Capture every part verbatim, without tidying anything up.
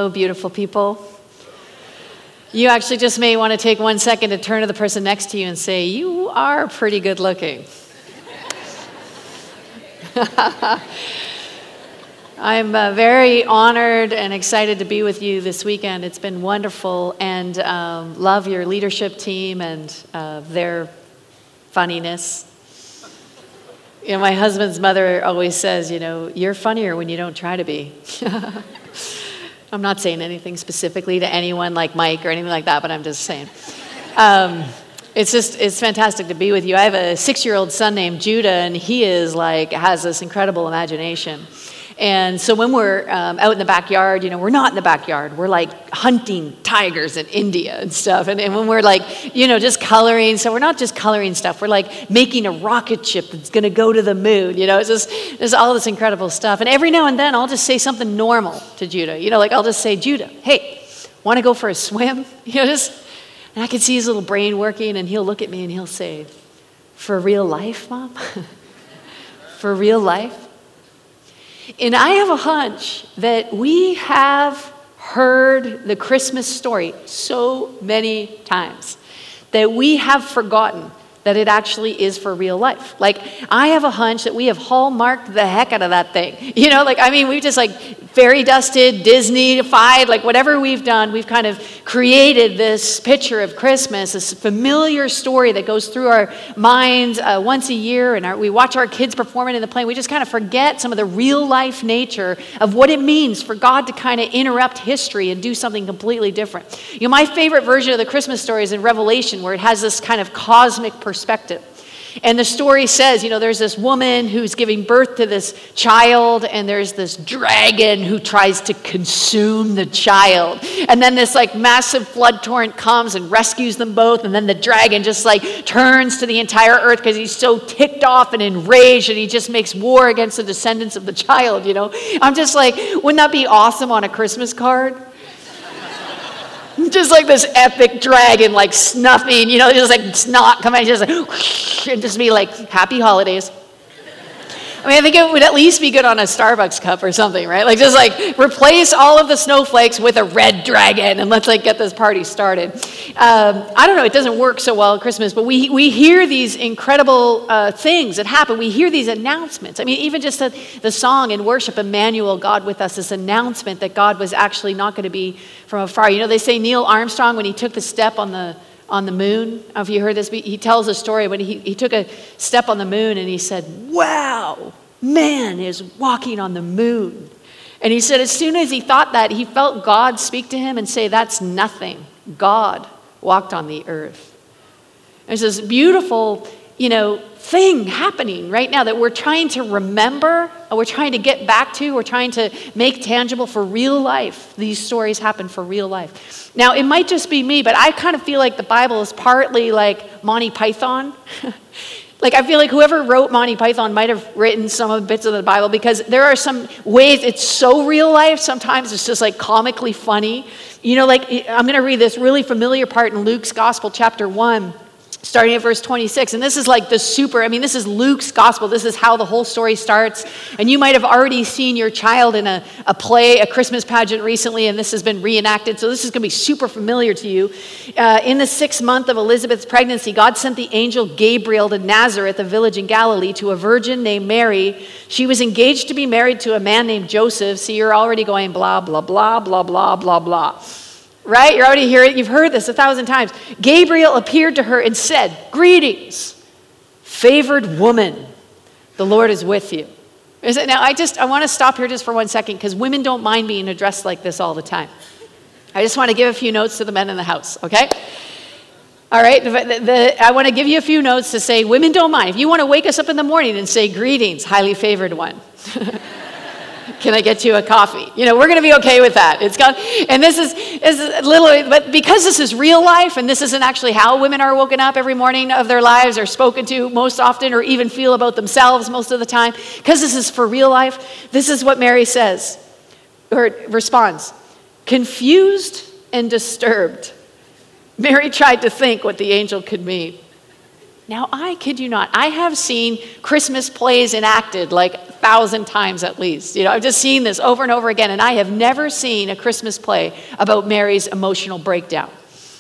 Hello, beautiful people. You actually just may want to take one second to turn to the person next to you and say, you are pretty good looking. I'm uh, very honored and excited to be with you this weekend. It's been wonderful, and um, love your leadership team and uh, their funniness. You know, my husband's mother always says, you know, you're funnier when you don't try to be. I'm not saying anything specifically to anyone like Mike or anything like that, but I'm just saying. Um, it's just, it's fantastic to be with you. I have a six-year-old son named Judah, and he is like, has this incredible imagination. And so when we're um, out in the backyard, you know, we're not in the backyard. We're like hunting tigers in India and stuff. And, and when we're like, you know, just coloring, so we're not just coloring stuff. We're like making a rocket ship that's going to go to the moon. You know, it's just, there's all this incredible stuff. And every now and then I'll just say something normal to Judah. You know, like I'll just say, Judah, hey, want to go for a swim? You know, just, and I can see his little brain working, and he'll look at me and he'll say, for real life, Mom? For real life? And I have a hunch that we have heard the Christmas story so many times that we have forgotten that it actually is for real life. Like, I have a hunch that we have hallmarked the heck out of that thing. You know, like, I mean, we just like fairy dusted, Disney-fied, like whatever we've done, we've kind of created this picture of Christmas, this familiar story that goes through our minds uh, once a year, and our, we watch our kids perform it in the play. We just kind of forget some of the real life nature of what it means for God to kind of interrupt history and do something completely different. You know, my favorite version of the Christmas story is in Revelation, where it has this kind of cosmic perspective. And the story says, you know, there's this woman who's giving birth to this child, and there's this dragon who tries to consume the child. And then this like massive flood torrent comes and rescues them both, and then the dragon just like turns to the entire earth because he's so ticked off and enraged, and he just makes war against the descendants of the child, you know. I'm just like, wouldn't that be awesome on a Christmas card? Just like this epic dragon, like snuffing, you know, just like snot coming, just like, whoosh, and just be like, happy holidays. I mean, I think it would at least be good on a Starbucks cup or something, right? Like, just like replace all of the snowflakes with a red dragon, and let's like get this party started. Um, I don't know, it doesn't work so well at Christmas, but we we hear these incredible uh, things that happen. We hear these announcements. I mean, even just the, the song in worship, Emmanuel, God with us, this announcement that God was actually not going to be from afar. You know, they say Neil Armstrong, when he took the step on the on the moon, I don't know if you heard this, he tells a story when he, he took a step on the moon, and he said, wow, man is walking on the moon. And he said as soon as he thought that, he felt God speak to him and say, that's nothing. God walked on the earth. There's this beautiful, you know, thing happening right now that we're trying to remember, we're trying to get back to, we're trying to make tangible for real life. These stories happen for real life. Now, it might just be me, but I kind of feel like the Bible is partly like Monty Python. Like, I feel like whoever wrote Monty Python might have written some of the bits of the Bible, because there are some ways it's so real life, sometimes it's just like comically funny. You know, like, I'm going to read this really familiar part in Luke's Gospel, chapter one. Starting at verse twenty-six, and this is like the super, I mean, this is Luke's gospel. This is how the whole story starts. And you might have already seen your child in a, a play, a Christmas pageant recently, and this has been reenacted. So this is going to be super familiar to you. Uh, in the sixth month of Elizabeth's pregnancy, God sent the angel Gabriel to Nazareth, a village in Galilee, to a virgin named Mary. She was engaged to be married to a man named Joseph. So you're already going blah, blah, blah, blah, blah, blah, blah. Right? You're already hearing it. You've heard this a thousand times. Gabriel appeared to her and said, greetings, favored woman. The Lord is with you. Is it, now, I just, I want to stop here just for one second, because women don't mind being addressed like this all the time. I just want to give a few notes to the men in the house, okay? All right, the, the, I want to give you a few notes to say, women don't mind. If you want to wake us up in the morning and say, greetings, highly favored one. Can I get you a coffee? You know, we're going to be okay with that. It's got, and this is, this is literally, but because this is real life, and this isn't actually how women are woken up every morning of their lives, or spoken to most often, or even feel about themselves most of the time, because this is for real life, this is what Mary says, or responds. Confused and disturbed, Mary tried to think what the angel could mean. Now, I kid you not, I have seen Christmas plays enacted like thousand times at least. You know, I've just seen this over and over again, and I have never seen a Christmas play about Mary's emotional breakdown.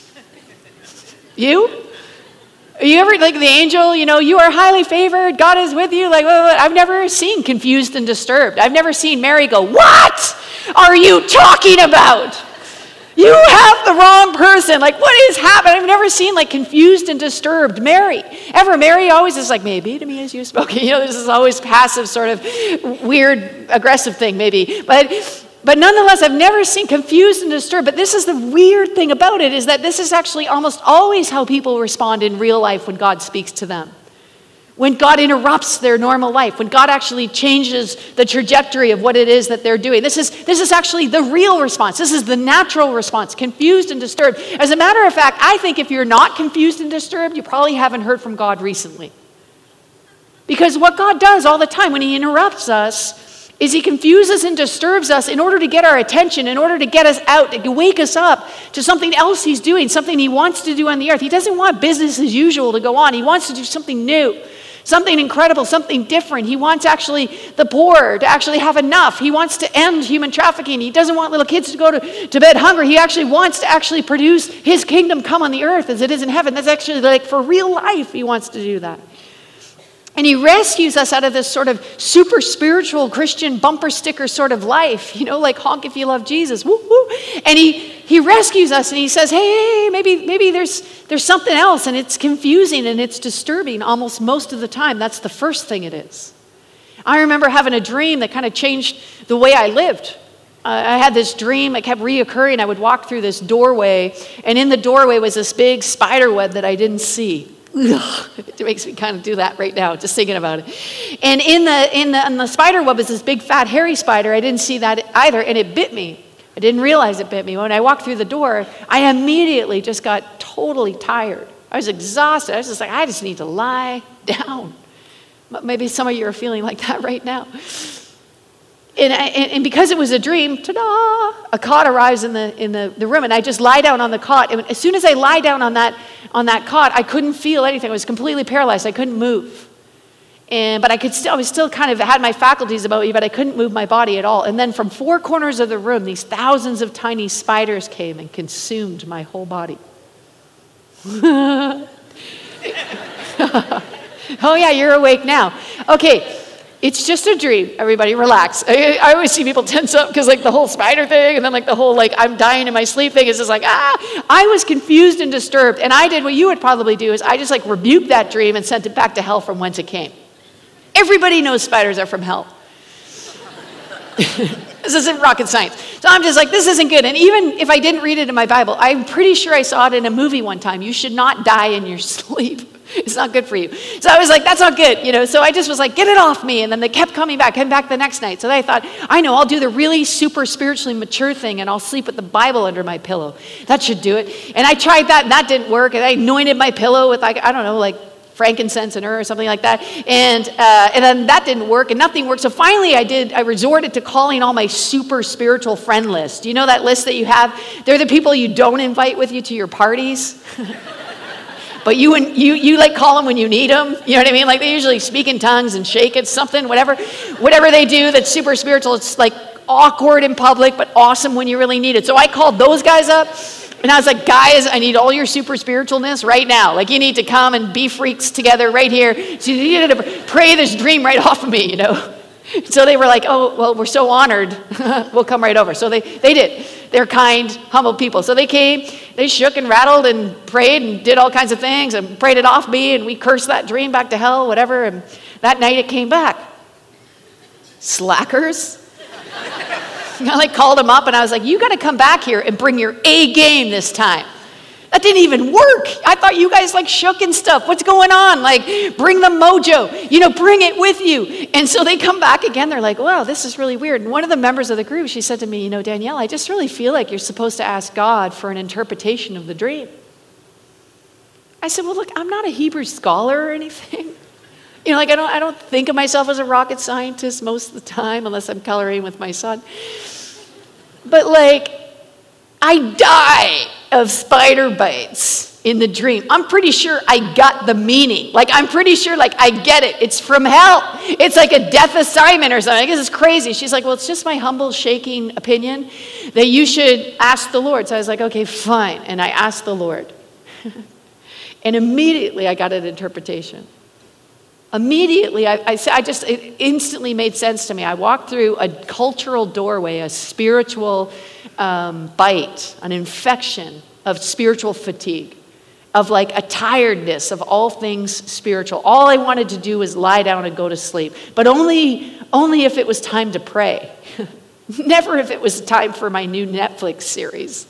You? Are you ever, like the angel, you know, you are highly favored, God is with you, like, blah, blah, blah. I've never seen Confused and Disturbed. I've never seen Mary go, what are you talking about? You have the wrong person. Like, what is happening? I've never seen, like, Confused and Disturbed Mary. Ever. Mary always is like, maybe to me as you spoke. You know, this is always passive, sort of weird, aggressive thing, maybe. But, but nonetheless, I've never seen Confused and Disturbed. But this is the weird thing about it, is that this is actually almost always how people respond in real life when God speaks to them. When God interrupts their normal life, when God actually changes the trajectory of what it is that they're doing. This is, this is actually the real response. This is the natural response, confused and disturbed. As a matter of fact, I think if you're not confused and disturbed, you probably haven't heard from God recently. Because what God does all the time when he interrupts us is he confuses and disturbs us in order to get our attention, in order to get us out, to wake us up to something else he's doing, something he wants to do on the earth. He doesn't want business as usual to go on. He wants to do something new. Something incredible, something different. He wants actually the poor to actually have enough. He wants to end human trafficking. He doesn't want little kids to go to, to bed hungry. He actually wants to actually produce his kingdom come on the earth as it is in heaven. That's actually like for real life, he wants to do that. And he rescues us out of this sort of super spiritual Christian bumper sticker sort of life, you know, like honk if you love Jesus, woo woo. And he he rescues us and he says, hey, maybe maybe there's there's something else, and it's confusing and it's disturbing almost most of the time. That's the first thing it is. I remember having a dream that kind of changed the way I lived. Uh, I had this dream, it kept reoccurring. I would walk through this doorway, and in the doorway was this big spider web that I didn't see. Ugh, it makes me kind of do that right now, just thinking about it. And in the in the, in the spider web was this big fat hairy spider. I didn't see that either, and it bit me. I didn't realize it bit me. When I walked through the door, I immediately just got totally tired. I was exhausted. I was just like, I just need to lie down. Maybe some of you are feeling like that right now. And, I, and because it was a dream, ta-da, a cot arrives in the in the, the room, and I just lie down on the cot. And as soon as I lie down on that on that cot, I couldn't feel anything. I was completely paralyzed. I couldn't move. And but I could still, I was still kind of had my faculties about me, but I couldn't move my body at all. And then from four corners of the room, these thousands of tiny spiders came and consumed my whole body. Oh yeah, you're awake now. Okay. It's just a dream. Everybody relax. I, I always see people tense up because like the whole spider thing and then like the whole like I'm dying in my sleep thing is just like, ah, I was confused and disturbed. And I did what you would probably do is I just like rebuked that dream and sent it back to hell from whence it came. Everybody knows spiders are from hell. This isn't rocket science. So I'm just like, this isn't good. And even if I didn't read it in my Bible, I'm pretty sure I saw it in a movie one time. You should not die in your sleep. It's not good for you. So I was like, that's not good, you know. So I just was like, get it off me. And then they kept coming back, came back the next night. So I thought, I know, I'll do the really super spiritually mature thing and I'll sleep with the Bible under my pillow. That should do it. And I tried that and that didn't work. And I anointed my pillow with like, I don't know, like frankincense and myrrh or something like that. And uh, and then that didn't work and nothing worked. So finally I did, I resorted to calling all my super spiritual friend list. Do you know that list that you have? They're the people you don't invite with you to your parties. But you and you you like call them when you need them. You know what I mean? Like they usually speak in tongues and shake it, something, whatever, whatever they do that's super spiritual. It's like awkward in public, but awesome when you really need it. So I called those guys up, and I was like, guys, I need all your super spiritualness right now. Like you need to come and be freaks together right here. So you need to pray this dream right off of me, you know. So they were like, oh, well, we're so honored. We'll come right over. So they, they did. They're kind, humble people. So they came, they shook and rattled and prayed and did all kinds of things and prayed it off me, and we cursed that dream back to hell, whatever. And that night it came back. Slackers. I like called them up and I was like, you got to come back here and bring your A game this time. That didn't even work. I thought you guys like shook and stuff. What's going on? Like, bring the mojo. You know, bring it with you. And so they come back again. They're like, wow, this is really weird. And one of the members of the group, she said to me, you know, Danielle, I just really feel like you're supposed to ask God for an interpretation of the dream. I said, well, look, I'm not a Hebrew scholar or anything. You know, like I don't, I don't think of myself as a rocket scientist most of the time, unless I'm coloring with my son. But like, I die of spider bites in the dream. I'm pretty sure I got the meaning. Like, I'm pretty sure, like, I get it. It's from hell. It's like a death assignment or something. I guess it's crazy. She's like, well, it's just my humble, shaking opinion that you should ask the Lord. So I was like, okay, fine. And I asked the Lord. And immediately I got an interpretation. Immediately, I, I, I just, it instantly made sense to me. I walked through a cultural doorway, a spiritual um, bite, an infection of spiritual fatigue, of like a tiredness of all things spiritual. All I wanted to do was lie down and go to sleep, but only, only if it was time to pray. Never if it was time for my new Netflix series.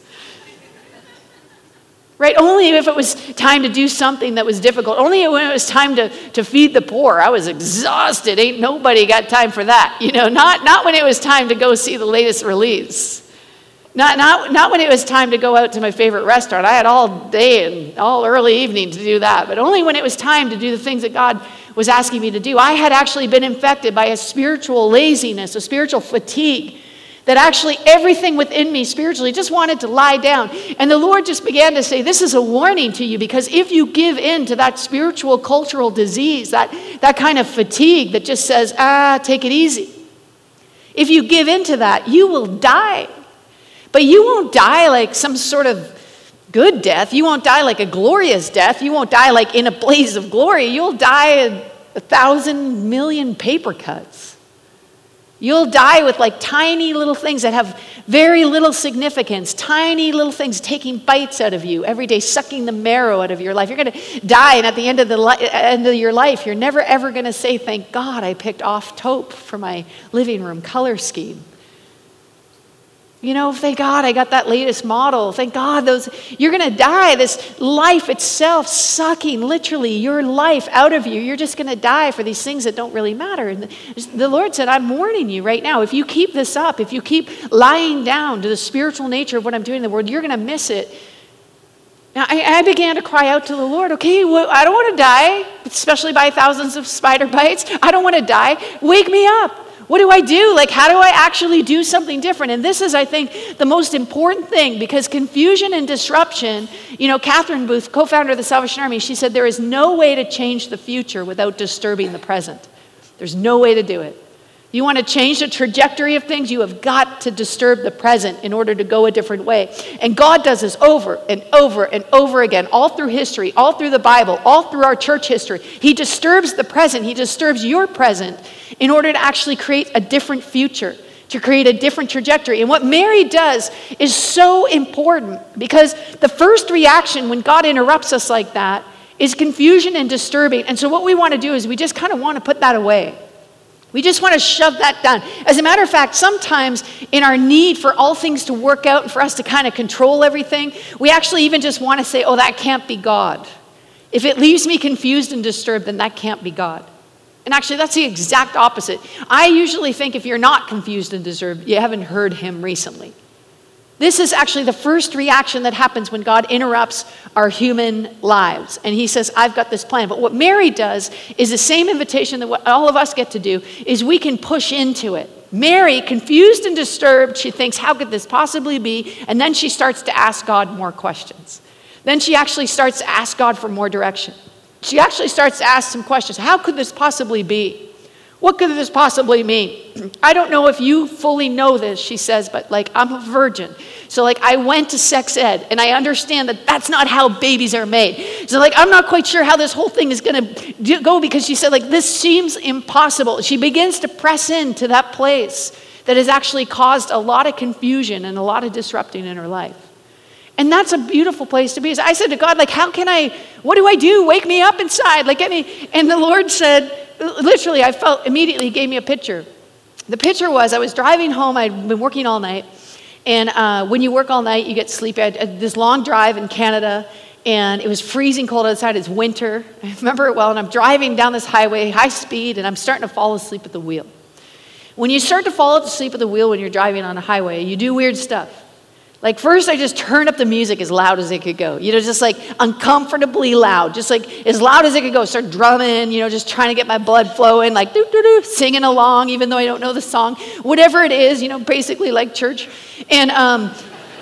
Right? Only if it was time to do something that was difficult. Only when it was time to, to feed the poor. I was exhausted. Ain't nobody got time for that. You know, not, not when it was time to go see the latest release. Not, not, not when it was time to go out to my favorite restaurant. I had all day and all early evening to do that. But only when it was time to do the things that God was asking me to do. I had actually been infected by a spiritual laziness, a spiritual fatigue, that actually everything within me spiritually just wanted to lie down. And the Lord just began to say, this is a warning to you, because if you give in to that spiritual cultural disease, that, that kind of fatigue that just says, ah, take it easy. If you give in to that, you will die. But you won't die like some sort of good death. You won't die like a glorious death. You won't die like in a blaze of glory. You'll die a, a thousand million paper cuts. You'll die with like tiny little things that have very little significance, tiny little things taking bites out of you every day, sucking the marrow out of your life. You're going to die, and at the end of the li- end of your life, you're never ever going to say, thank God I picked off taupe for my living room color scheme. You know, thank God I got that latest model. Thank God those, you're going to die. This life itself sucking literally your life out of you. You're just going to die for these things that don't really matter. And the, the Lord said, I'm warning you right now. If you keep this up, if you keep lying down to the spiritual nature of what I'm doing in the world, you're going to miss it. Now, I, I began to cry out to the Lord, okay, well, I don't want to die, especially by thousands of spider bites. I don't want to die. Wake me up. What do I do? Like, how do I actually do something different? And this is, I think, the most important thing, because confusion and disruption, you know, Catherine Booth, co-founder of the Salvation Army, she said there is no way to change the future without disturbing the present. There's no way to do it. You want to change the trajectory of things, you have got to disturb the present in order to go a different way. And God does this over and over and over again, all through history, all through the Bible, all through our church history. He disturbs the present. He disturbs your present in order to actually create a different future, to create a different trajectory. And what Mary does is so important, because the first reaction when God interrupts us like that is confusion and disturbing. And so what we want to do is we just kind of want to put that away. We just want to shove that down. As a matter of fact, sometimes in our need for all things to work out and for us to kind of control everything, we actually even just want to say, oh, that can't be God. If it leaves me confused and disturbed, then that can't be God. And actually, that's the exact opposite. I usually think if you're not confused and disturbed, you haven't heard him recently. This is actually the first reaction that happens when God interrupts our human lives. And he says, I've got this plan. But what Mary does is the same invitation that what all of us get to do, is we can push into it. Mary, confused and disturbed, she thinks, how could this possibly be? And then she starts to ask God more questions. Then she actually starts to ask God for more direction. She actually starts to ask some questions. How could this possibly be? What could this possibly mean? I don't know if you fully know this, she says, but like, I'm a virgin. So like, I went to sex ed, and I understand that that's not how babies are made. So like, I'm not quite sure how this whole thing is going to go, because she said like, this seems impossible. She begins to press into that place that has actually caused a lot of confusion and a lot of disrupting in her life. And that's a beautiful place to be. So I said to God, like, how can I, what do I do? Wake me up inside. Like, get me. And the Lord said, literally, I felt immediately, he gave me a picture. The picture was, I was driving home. I'd been working all night. And uh, when you work all night, you get sleepy. I had this long drive in Canada, and it was freezing cold outside. It's winter. I remember it well. And I'm driving down this highway, high speed, and I'm starting to fall asleep at the wheel. When you start to fall asleep at the wheel when you're driving on a highway, you do weird stuff. Like, first I just turned up the music as loud as it could go. You know, just like uncomfortably loud. Just like as loud as it could go. Start drumming, you know, just trying to get my blood flowing. Like, doo-doo-doo, singing along, even though I don't know the song. Whatever it is, you know, basically like church. And, um,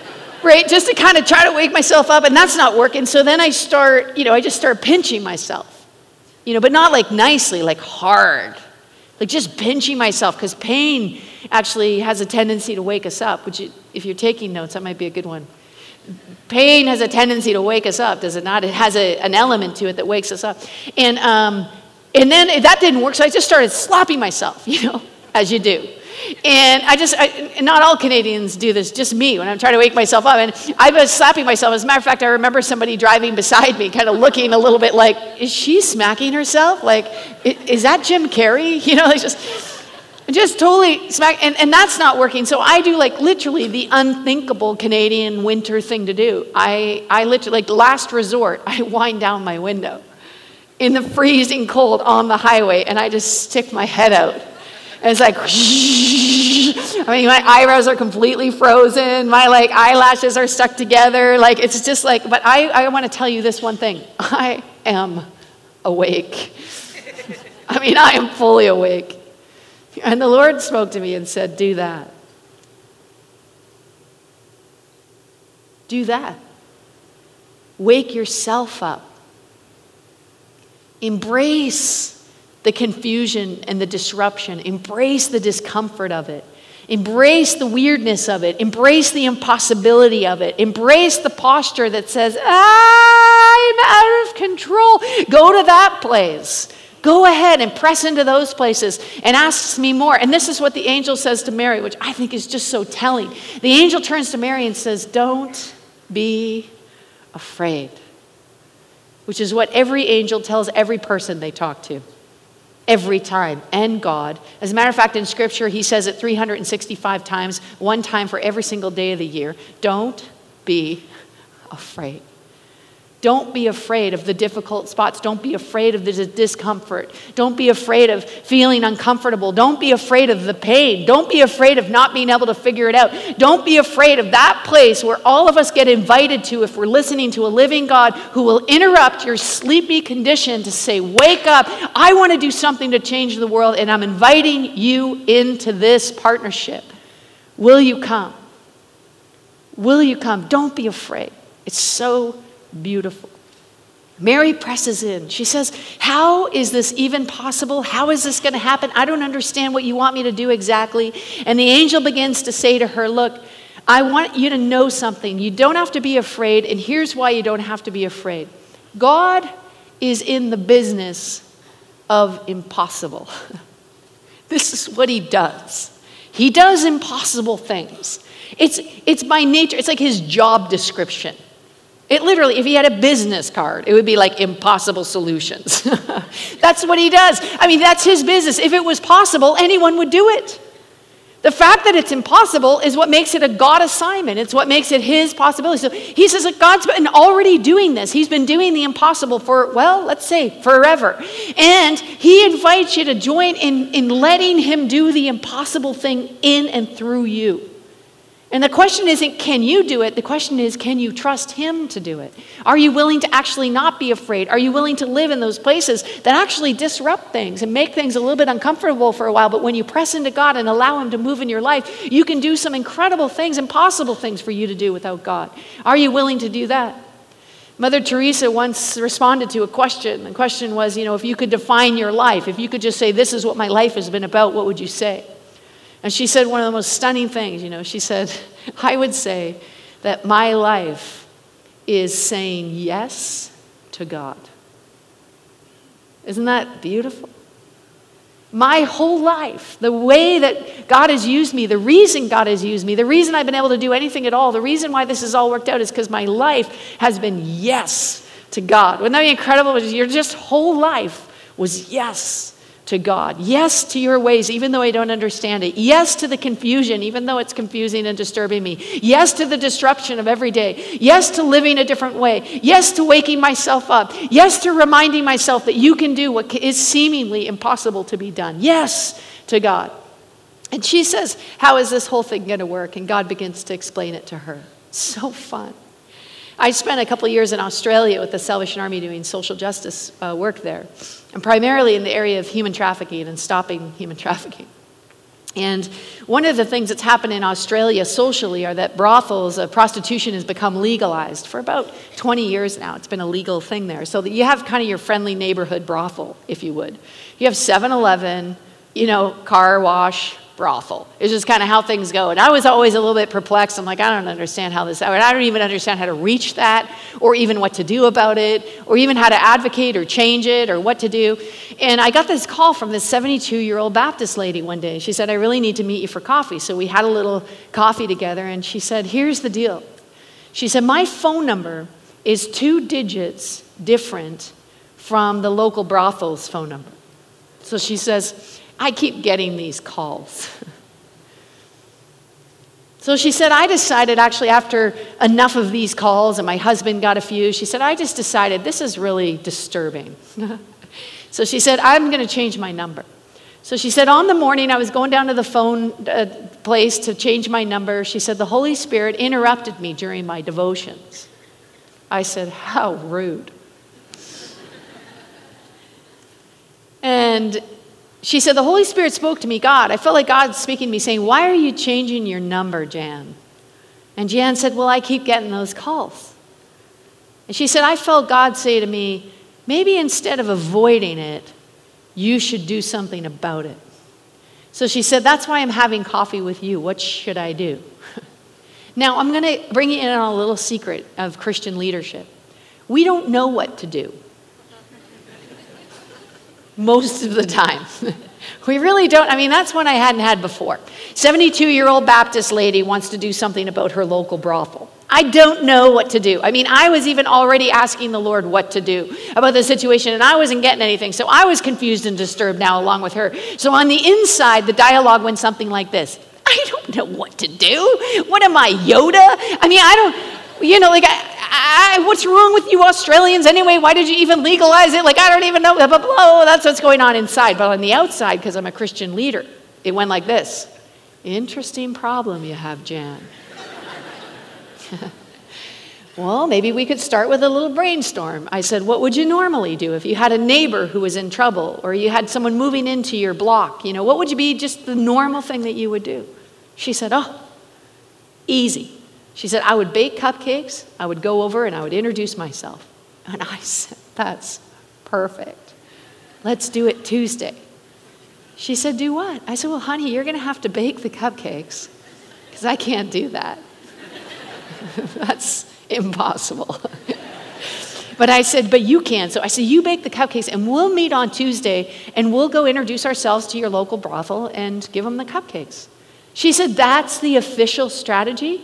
right? Just to kind of try to wake myself up, and that's not working. So then I start, you know, I just start pinching myself, you know, but not like nicely, like hard, like just pinching myself, because pain actually has a tendency to wake us up, which if you're taking notes, that might be a good one. Pain has a tendency to wake us up, does it not? It has a, an element to it that wakes us up. And, um, and then that didn't work, so I just started slapping myself, you know, as you do. And I just, I, not all Canadians do this, just me, when I'm trying to wake myself up. And I was slapping myself. As a matter of fact, I remember somebody driving beside me, kind of looking a little bit like, is she smacking herself? Like, is that Jim Carrey? You know, like just, just totally smack. And, and that's not working. So I do like literally the unthinkable Canadian winter thing to do. I, I literally, like last resort, I wind down my window in the freezing cold on the highway, and I just stick my head out. And it's like, I mean, my eyebrows are completely frozen. My like eyelashes are stuck together. Like, it's just like, but I, I want to tell you this one thing. I am awake. I mean, I am fully awake. And the Lord spoke to me and said, do that. Do that. Wake yourself up. Embrace the confusion and the disruption. Embrace the discomfort of it. Embrace the weirdness of it. Embrace the impossibility of it. Embrace the posture that says, I'm out of control. Go to that place. Go ahead and press into those places and ask me more. And this is what the angel says to Mary, which I think is just so telling. The angel turns to Mary and says, don't be afraid. Which is what every angel tells every person they talk to. Every time, and God. As a matter of fact, in Scripture, he says it three hundred sixty-five times, one time for every single day of the year. Don't be afraid. Don't be afraid of the difficult spots. Don't be afraid of the discomfort. Don't be afraid of feeling uncomfortable. Don't be afraid of the pain. Don't be afraid of not being able to figure it out. Don't be afraid of that place where all of us get invited to if we're listening to a living God who will interrupt your sleepy condition to say, wake up. I want to do something to change the world, and I'm inviting you into this partnership. Will you come? Will you come? Don't be afraid. It's so beautiful. Mary presses in. She says, how is this even possible? How is this going to happen? I don't understand what you want me to do exactly. And the angel begins to say to her, look, I want you to know something. You don't have to be afraid, and here's why you don't have to be afraid. God is in the business of impossible. This is what he does. He does impossible things. It's, it's by nature, it's like his job description. It literally, if he had a business card, it would be like impossible solutions. That's what he does. I mean, that's his business. If it was possible, anyone would do it. The fact that it's impossible is what makes it a God assignment. It's what makes it his possibility. So he says that God's been already doing this. He's been doing the impossible for, well, let's say forever. And he invites you to join in, in letting him do the impossible thing in and through you. And the question isn't, can you do it? The question is, can you trust him to do it? Are you willing to actually not be afraid? Are you willing to live in those places that actually disrupt things and make things a little bit uncomfortable for a while? But when you press into God and allow him to move in your life, you can do some incredible things, impossible things for you to do without God. Are you willing to do that? Mother Teresa once responded to a question. The question was, you know, if you could define your life, if you could just say, this is what my life has been about, what would you say? And she said one of the most stunning things, you know, she said, I would say that my life is saying yes to God. Isn't that beautiful? My whole life, the way that God has used me, the reason God has used me, the reason I've been able to do anything at all, the reason why this has all worked out is because my life has been yes to God. Wouldn't that be incredible? Your just whole life was yes to God. Yes to your ways, even though I don't understand it. Yes to the confusion, even though it's confusing and disturbing me. Yes to the disruption of every day. Yes to living a different way. Yes to waking myself up. Yes to reminding myself that you can do what is seemingly impossible to be done. Yes to God. And she says, how is this whole thing going to work? And God begins to explain it to her. So fun. I spent a couple of years in Australia with the Salvation Army doing social justice uh, work there, and primarily in the area of human trafficking and stopping human trafficking. And one of the things that's happened in Australia socially are that brothels, uh, prostitution has become legalized for about twenty years now. It's been a legal thing there. So that you have kind of your friendly neighborhood brothel, if you would. You have seven eleven, you know, car wash, brothel. It's just kind of how things go. And I was always a little bit perplexed. I'm like, I don't understand how this, I don't even understand how to reach that, or even what to do about it, or even how to advocate or change it, or what to do. And I got this call from this seventy-two-year-old Baptist lady one day. She said, I really need to meet you for coffee. So we had a little coffee together, and she said, here's the deal. She said, my phone number is two digits different from the local brothel's phone number. So she says, I keep getting these calls. So she said, I decided actually after enough of these calls, and my husband got a few, she said, I just decided this is really disturbing. So she said, I'm going to change my number. So she said, on the morning I was going down to the phone uh, place to change my number, she said, the Holy Spirit interrupted me during my devotions. I said, how rude. And she said, the Holy Spirit spoke to me, God. I felt like God speaking to me saying, why are you changing your number, Jan? And Jan said, well, I keep getting those calls. And she said, I felt God say to me, maybe instead of avoiding it, you should do something about it. So she said, that's why I'm having coffee with you. What should I do? Now, I'm going to bring you in on a little secret of Christian leadership. We don't know what to do. Most of the time. We really don't. I mean, that's one I hadn't had before. seventy-two-year-old Baptist lady wants to do something about her local brothel. I don't know what to do. I mean, I was even already asking the Lord what to do about the situation, and I wasn't getting anything. So I was confused and disturbed now along with her. So on the inside, the dialogue went something like this. I don't know what to do. What am I, Yoda? I mean, I don't, you know, like, I, I, what's wrong with you Australians anyway? Why did you even legalize it? Like, I don't even know. Blah, blah, blah. That's what's going on inside. But on the outside, because I'm a Christian leader, it went like this. Interesting problem you have, Jan. Well, maybe we could start with a little brainstorm. I said, what would you normally do if you had a neighbor who was in trouble, or you had someone moving into your block? You know, what would you be just the normal thing that you would do? She said, oh, easy. She said, I would bake cupcakes, I would go over, and I would introduce myself. And I said, that's perfect. Let's do it Tuesday. She said, do what? I said, well, honey, you're going to have to bake the cupcakes, because I can't do that. That's impossible. But I said, but you can. So I said, you bake the cupcakes, and we'll meet on Tuesday, and we'll go introduce ourselves to your local brothel and give them the cupcakes. She said, that's the official strategy?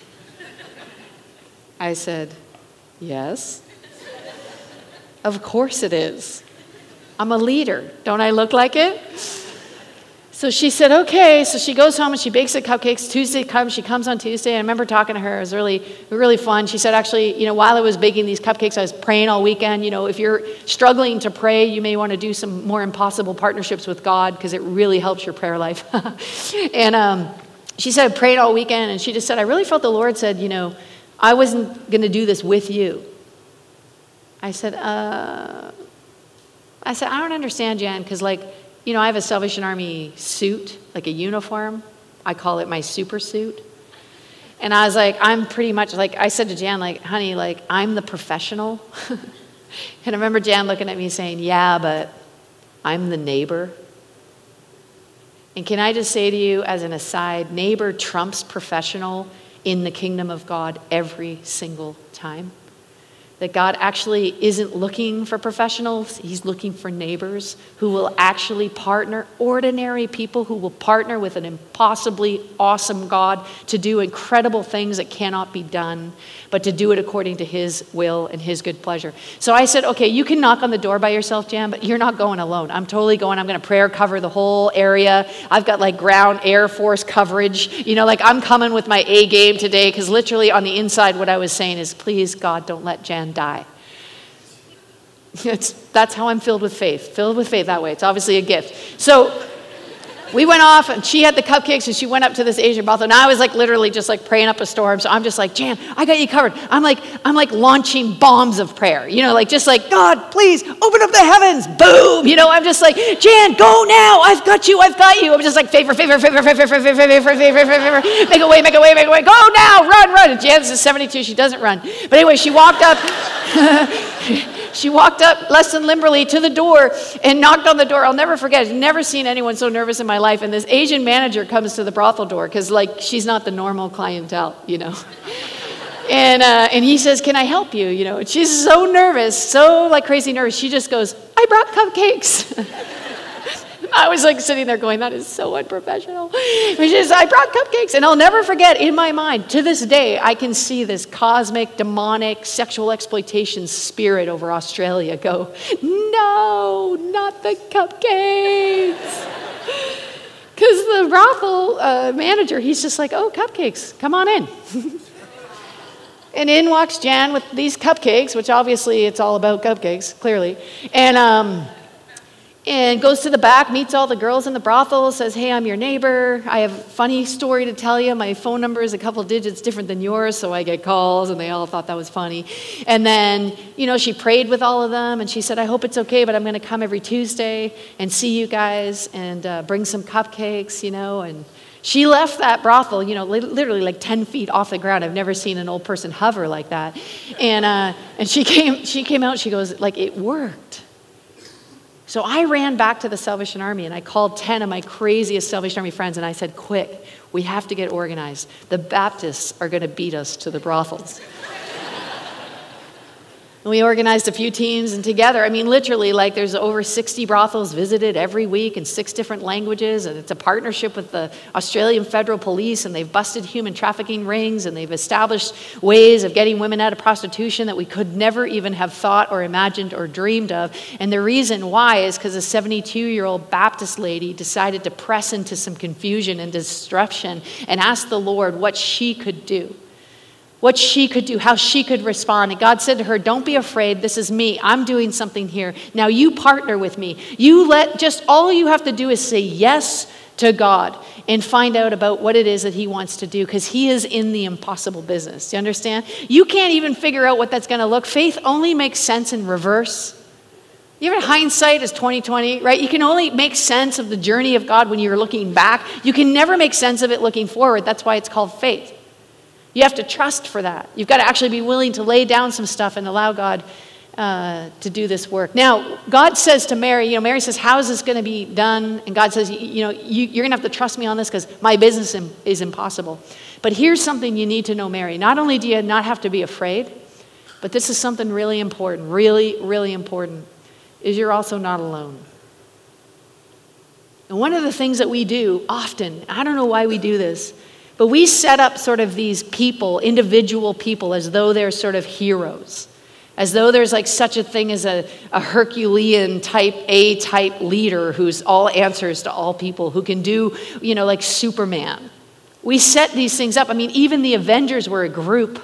I said, yes. Of course it is. I'm a leader. Don't I look like it? So she said, okay. So she goes home and she bakes the cupcakes. Tuesday comes, she comes on Tuesday. And I remember talking to her. It was really, really fun. She said, actually, you know, while I was baking these cupcakes, I was praying all weekend. You know, if you're struggling to pray, you may want to do some more impossible partnerships with God, because it really helps your prayer life. And um, she said, I prayed all weekend. And she just said, I really felt the Lord said, you know, I wasn't going to do this with you. I said, uh, I said, I don't understand, Jan, because, like, you know, I have a Salvation Army suit, like a uniform. I call it my super suit. And I was like, I'm pretty much, like, I said to Jan, like, honey, like, I'm the professional. And I remember Jan looking at me saying, yeah, but I'm the neighbor. And can I just say to you, as an aside, neighbor trumps professional in the kingdom of God every single time. That God actually isn't looking for professionals, he's looking for neighbors who will actually partner, ordinary people who will partner with an impossibly awesome God to do incredible things that cannot be done, but to do it according to his will and his good pleasure. So I said, okay, you can knock on the door by yourself, Jan, but you're not going alone. I'm totally going. I'm going to prayer cover the whole area. I've got like ground Air Force coverage. You know, like I'm coming with my A game today, because literally on the inside what I was saying is, please, God, don't let Jan die. It's, that's how I'm filled with faith. Filled with faith that way. It's obviously a gift. So we went off, and she had the cupcakes, and she went up to this Asian brothel, and I was like literally just like praying up a storm. So I'm just like, Jan, I got you covered. I'm like, I'm like launching bombs of prayer, you know, like just like, God, please open up the heavens, boom, you know. I'm just like, Jan, go now, I've got you, I've got you. I'm just like, favor, favor, favor, favor, favor, favor, favor, favor, favor, favor, make a way, make a way, make a way, go now, run, run. And Jan's is seventy-two, she doesn't run. But anyway, she walked up. She walked up less than limberly to the door and knocked on the door. I'll never forget. I've never seen anyone so nervous in my life. And this Asian manager comes to the brothel door because, like, she's not the normal clientele, you know. And uh, and he says, can I help you? You know, and she's so nervous, so, like, crazy nervous. She just goes, I brought cupcakes. I was like sitting there going, that is so unprofessional. She says, I brought cupcakes. And I'll never forget, in my mind, to this day, I can see this cosmic, demonic, sexual exploitation spirit over Australia go, no, not the cupcakes. Because the brothel uh, manager, he's just like, oh, cupcakes, come on in. And in walks Jan with these cupcakes, which obviously it's all about cupcakes, clearly. And um, and goes to the back, meets all the girls in the brothel, says, hey, I'm your neighbor. I have a funny story to tell you. My phone number is a couple digits different than yours, so I get calls, and they all thought that was funny. And then, you know, she prayed with all of them, and she said, I hope it's okay, but I'm going to come every Tuesday and see you guys and uh, bring some cupcakes, you know. And she left that brothel, you know, li- literally like ten feet off the ground. I've never seen an old person hover like that. And uh, and she came, she came out, she goes, like, it worked. So I ran back to the Salvation Army, and I called ten of my craziest Salvation Army friends, and I said, quick, we have to get organized. The Baptists are going to beat us to the brothels. And we organized a few teams, and together, I mean, literally, like, there's over sixty brothels visited every week in six different languages, and it's a partnership with the Australian Federal Police, and they've busted human trafficking rings, and they've established ways of getting women out of prostitution that we could never even have thought or imagined or dreamed of. And the reason why is because a seventy-two-year-old Baptist lady decided to press into some confusion and disruption and ask the Lord what she could do. What she could do, how she could respond. And God said to her, don't be afraid, this is me. I'm doing something here. Now you partner with me. You let, just all you have to do is say yes to God and find out about what it is that he wants to do, because he is in the impossible business. Do you understand? You can't even figure out what that's going to look. Faith only makes sense in reverse. You ever hindsight is twenty twenty, right? You can only make sense of the journey of God when you're looking back. You can never make sense of it looking forward. That's why it's called faith. You have to trust for that. You've got to actually be willing to lay down some stuff and allow God uh, to do this work. Now, God says to Mary, you know, Mary says, how is this going to be done? And God says, you know, you, you're going to have to trust me on this because my business is impossible. But here's something you need to know, Mary. Not only do you not have to be afraid, but this is something really important, really, really important, is you're also not alone. And one of the things that we do often, I don't know why we do this, but we set up sort of these people, individual people, as though they're sort of heroes, as though there's like such a thing as a, a Herculean type A type leader who's all answers to all people, who can do, you know, like Superman. We set these things up. I mean, even the Avengers were a group.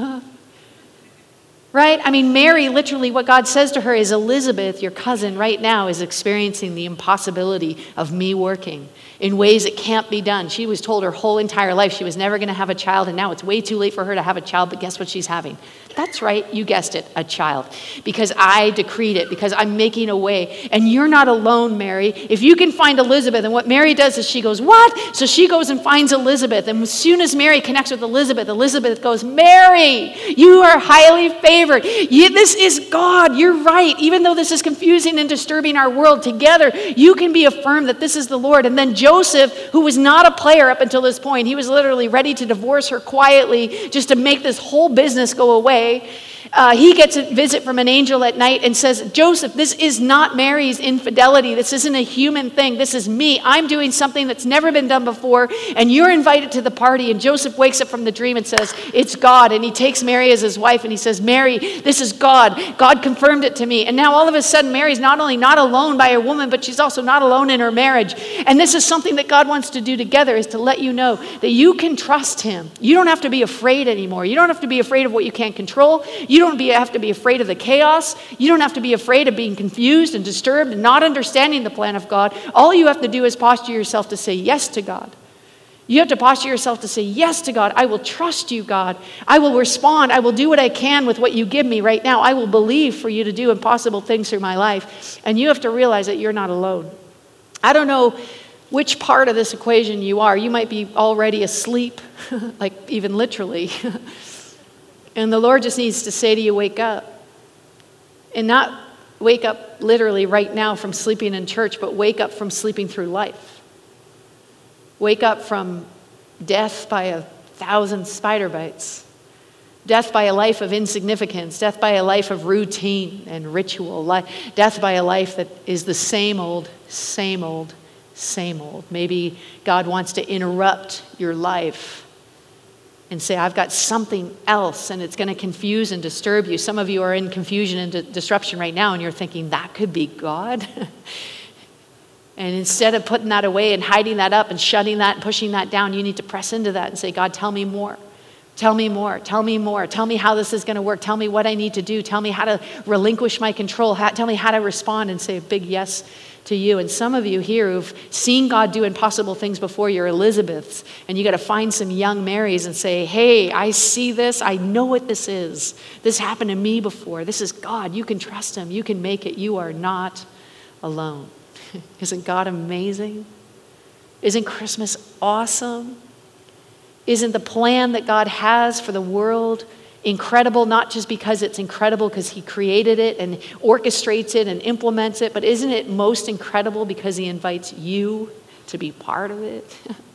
Right? I mean, Mary, literally what God says to her is, Elizabeth, your cousin, right now is experiencing the impossibility of me working in ways that can't be done. She was told her whole entire life she was never going to have a child, and now it's way too late for her to have a child, but guess what she's having? That's right, you guessed it, a child. Because I decreed it, because I'm making a way. And you're not alone, Mary. If you can find Elizabeth, and what Mary does is she goes, what? So she goes and finds Elizabeth, and as soon as Mary connects with Elizabeth, Elizabeth goes, Mary, you are highly favored. You, this is God, you're right. Even though this is confusing and disturbing our world, together you can be affirmed that this is the Lord. And then Joseph, who was not a player up until this point, he was literally ready to divorce her quietly just to make this whole business go away. Uh, he gets a visit from an angel at night and says, Joseph, this is not Mary's infidelity. This isn't a human thing. This is me. I'm doing something that's never been done before, and you're invited to the party. And Joseph wakes up from the dream and says, it's God. And he takes Mary as his wife, and he says, Mary, this is God. God confirmed it to me. And now all of a sudden, Mary's not only not alone by a woman, but she's also not alone in her marriage. And this is something that God wants to do together, is to let you know that you can trust him. You don't have to be afraid anymore. You don't have to be afraid of what you can't control. You don't be, have to be afraid of the chaos. You don't have to be afraid of being confused and disturbed and not understanding the plan of God. All you have to do is posture yourself to say yes to God. You have to posture yourself to say yes to God. I will trust you, God. I will respond. I will do what I can with what you give me right now. I will believe for you to do impossible things through my life. And you have to realize that you're not alone. I don't know which part of this equation you are. You might be already asleep, like even literally. And the Lord just needs to say to you, wake up. And not wake up literally right now from sleeping in church, but wake up from sleeping through life. Wake up from death by a thousand spider bites. Death by a life of insignificance. Death by a life of routine and ritual. Death by a life that is the same old, same old, same old. Maybe God wants to interrupt your life and say, I've got something else, and it's going to confuse and disturb you. Some of you are in confusion and di- disruption right now, and you're thinking, that could be God? And instead of putting that away and hiding that up and shutting that and pushing that down, you need to press into that and say, God, tell me more. Tell me more. Tell me more. Tell me how this is going to work. Tell me what I need to do. Tell me how to relinquish my control. How, tell me how to respond and say a big yes to you. And some of you here who've seen God do impossible things before, you're Elizabeths, and you got to find some young Marys and say, hey, I see this. I know what this is. This happened to me before. This is God. You can trust him. You can make it. You are not alone. Isn't God amazing? Isn't Christmas awesome? Isn't the plan that God has for the world incredible, not just because it's incredible because he created it and orchestrates it and implements it, but isn't it most incredible because he invites you to be part of it?